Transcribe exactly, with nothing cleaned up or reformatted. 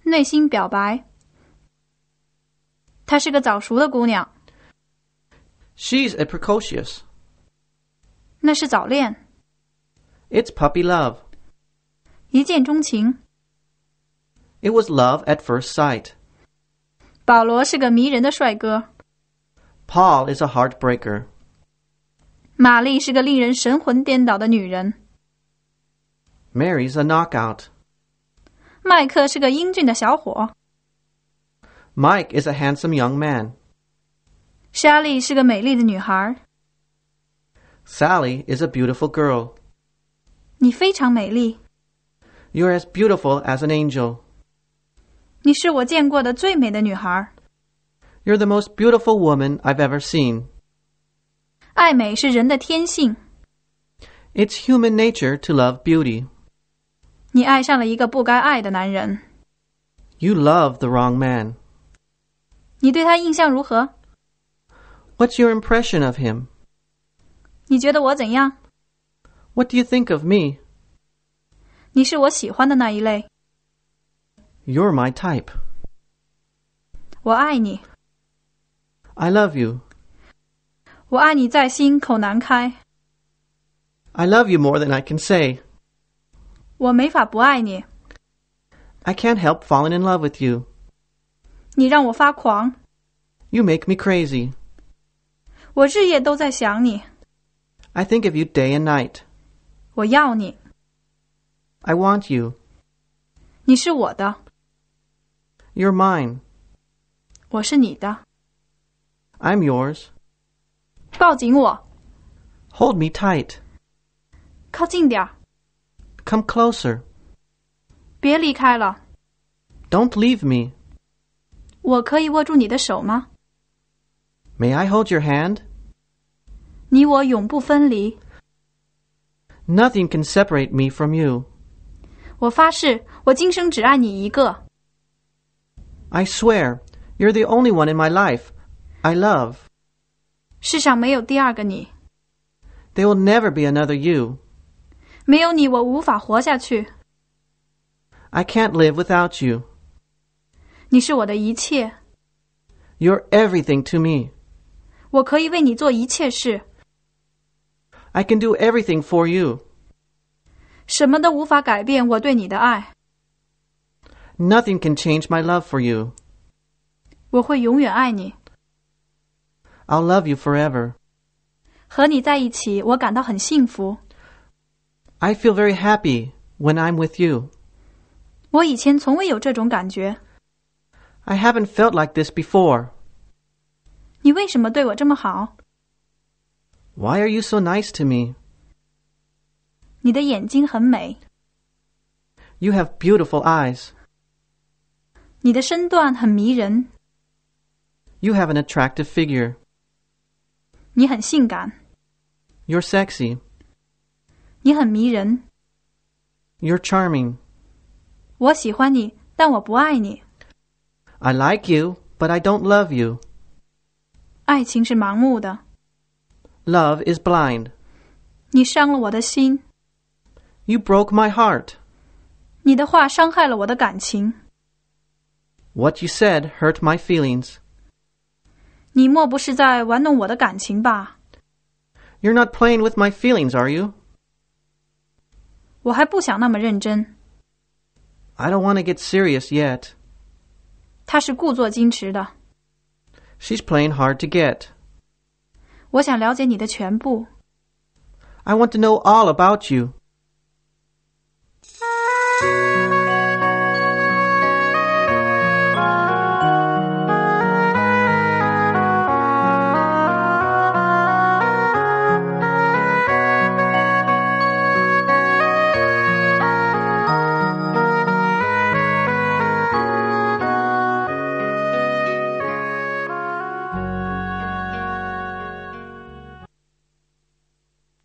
内心表白。她是个早熟的姑娘。 She's a precocious. 那是早恋。 It's puppy love. 一见钟情。 It was love at first sight. 保罗是个迷人的帅哥。 Paul is a heartbreaker. 玛丽是个令人神魂颠倒的女人。 Mary's a knockout. 麦克是个英俊的小伙。 Mike is a handsome young man. 莎莉是个美丽的女孩。 Sally is a beautiful girl. 你非常美丽。 You're as beautiful as an angel. 你是我见过的最美的女孩。 You're the most beautiful woman I've ever seen. 爱美是人的天性。 It's human nature to love beauty. 你爱上了一个不该爱的男人。 You love the wrong man. 你对他印象如何？ What's your impression of him? 你觉得我怎样？ What do you think of me? 你是我喜欢的那一类。 You're my type. 我爱你。 I love you. 我爱你在心，口难开。 I love you more than I can say. 我没法不爱你。 I can't help falling in love with you. 你让我发狂。 You make me crazy. 我日夜都在想你。 I think of you day and night. 我要你。 I want you. 你是我的。 You're mine. 我是你的。 I'm yours. 抱紧我。 Hold me tight. 靠近点儿。 Come closer. 别离开了。 Don't leave me. 我可以握住你的手吗？ May I hold your hand? 你我永不分离。 Nothing can separate me from you. 我发誓，我今生只爱你一个。 I swear, you're the only one in my life I love. 世上没有第二个你。 There will never be another you. 没有你，我无法活下去。 I can't live without you. 你是我的一切。 You're everything to me. 我可以为你做一切事。 I can do everything for you. 什么都无法改变我对你的爱。 Nothing can change my love for you. 我会永远爱你。 I'll love you forever. 和你在一起，我感到很幸福。 I feel very happy when I'm with you. 我以前从未有这种感觉。 I haven't felt like this before. 你为什么对我这么好？ Why are you so nice to me? 你的眼睛很美。 You have beautiful eyes. 你的身段很迷人。 You have an attractive figure. 你很性感。 You're sexy. 你很迷人。 You're charming. 我喜欢你，但我不爱你。 I like you, but I don't love you. 爱情是盲目的。 Love is blind. 你伤了我的心。 You broke my heart. 你的话伤害了我的感情。 What you said hurt my feelings. 你莫不是在玩弄我的感情吧？ You're not playing with my feelings, are you? 我还不想那么认真。 I don't want to get serious yet. 他是故作矜持的。 She's playing hard to get. 我想了解你的全部。 I want to know all about you.